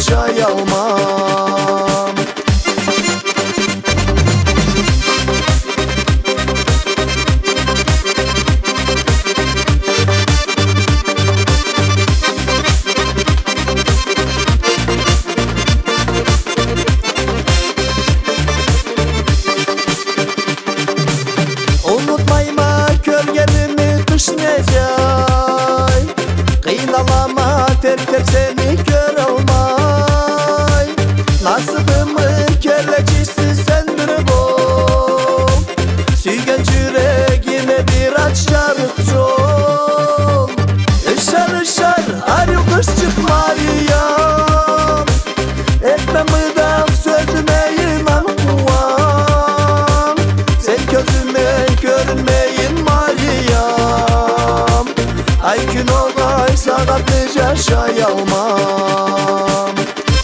yaşayamam. Unutmayma gölgemi kış necay, kıynalama terk seni kör olmay. Nasibimi kellecisi sendir bu, süygen yüreğime bir aç çarık yol. Işar ışar arı kış çıkmalıyam, etmemi de sözüme inan kuvan. Sen gözüme görünmeyin maliyam, ay gün olay sanatlı yaşayamam.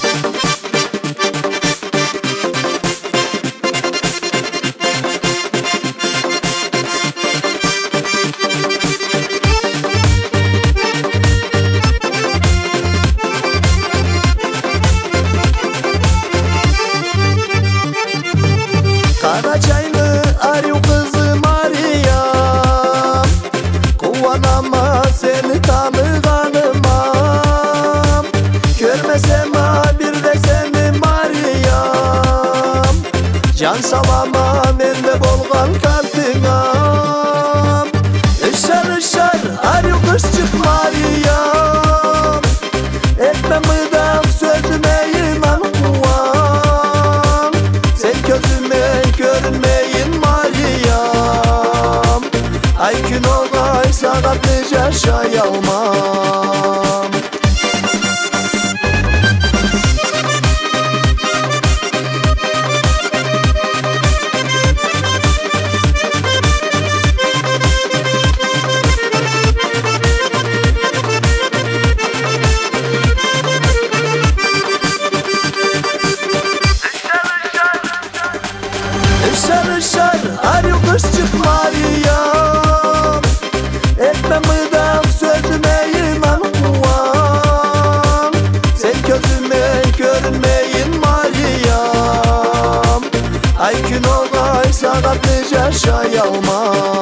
Karaçaylı arı kızım arıyam, kuvanama seni tanıganımam. Görmesem bir de seni arıyam, can salama ben de bolgan kaltınam. Işar ışar arı kız çıkmalıyam, etmemi de sözüme inan kuvan. Sen gözüme görünmeyin maliyam, ay gün olay sanatlı yaşayamam. Işar ışar arı kış çıkmalıyam, etmemi de sözüme inan kuvan. Sen gözüme görünmeyin maliyam, ay gün olay sanatlı yaşayamam.